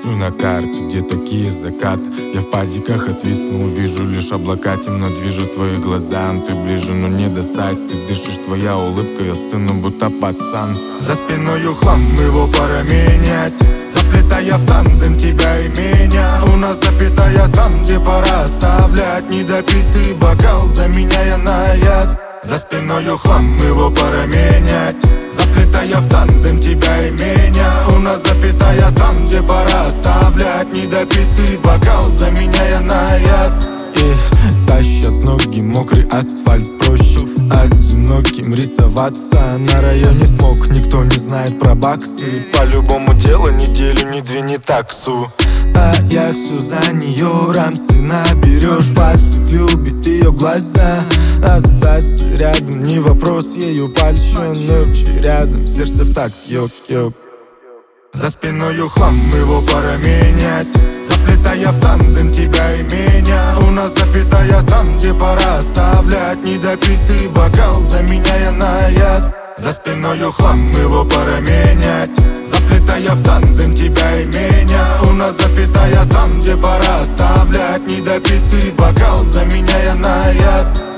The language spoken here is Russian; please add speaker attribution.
Speaker 1: Рисуй на карте, где такие закаты. Я в падиках отвисну, увижу лишь облака. Темно движут твои глаза, ты ближе, но не достать. Ты дышишь, твоя улыбка, я стыну, будто пацан. За спиною хлам, его пора менять, заплетая в тандем тебя и меня. У нас запятая там, где пора оставлять недопитый бокал, заменяя на яд. За спиною хлам, его пора менять, заплетая в тандем тебя и меня. У нас запятая там, где пора оставлять недопитый бокал, заменяя на яд. И тащат ноги, мокрый асфальт, проще одиноким рисоваться. На районе смог, никто не знает про баксы. По-любому дело неделю не двини таксу. А я все за нее, рамсы наберешь, пальцик любит ее глаза. Остаться рядом не вопрос, ею польщен, ночи рядом, сердце в такт, йок-йок. За спиною хлам, его пора менять, заплетая в тандем тебя и меня. У нас запятая там, где пора оставлять недопитый бокал, заменяя на яд. За спиною хлам, его пора менять, заплетая в тандем тебя и меня. У нас запятая там, где пора оставлять недопитый бокал, заменяя на яд.